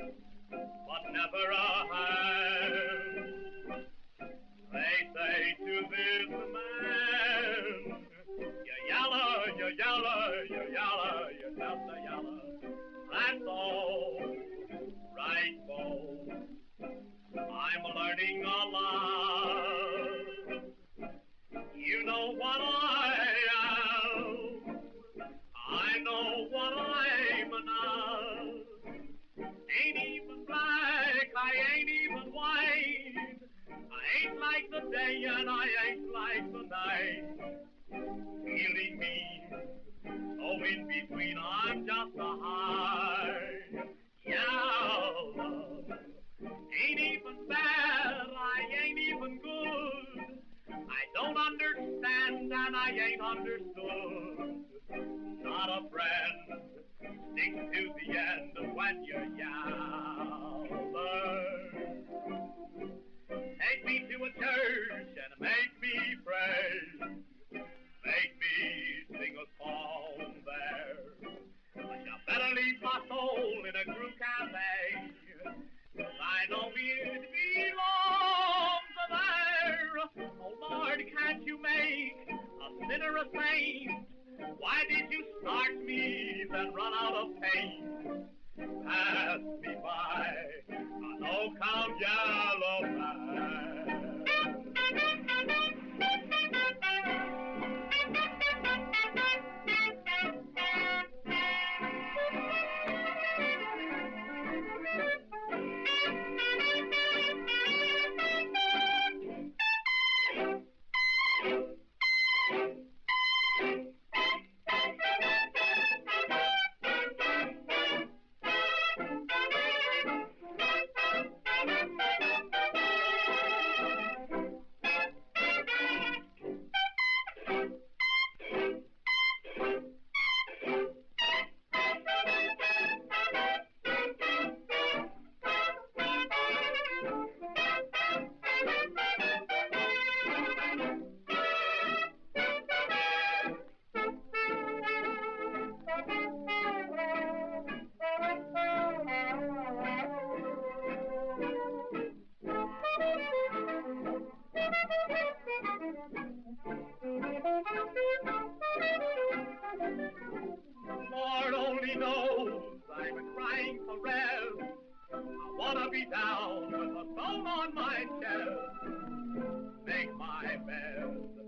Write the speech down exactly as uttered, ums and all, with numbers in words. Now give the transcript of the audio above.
but never a hand. They say to this man, you're yellow, you're yellow, you're yellow, you're just a yellow. That's all, right, folks. I'm learning a lot. You know what I am. I know what I'm not. Ain't even black, I ain't even white. I ain't like the day and I ain't like the night. Feeling me, oh in between, I'm just a high. Yeah, ain't even bad, I ain't even good. I don't understand and I ain't understood. Not a friend, stick to the end when you're yaller. Take me to a church and make me pray. Make me sing a song there. But you better leave my soul in a group cafe, 'cause I know it belongs there. Oh Lord, can't you make a sinner a saint? Why did you start me, then run out of paint? Pass me by, a no-count yellow man. Lord only knows I'm crying for rest. I wanna be down with a stone on my chest. Make my bed.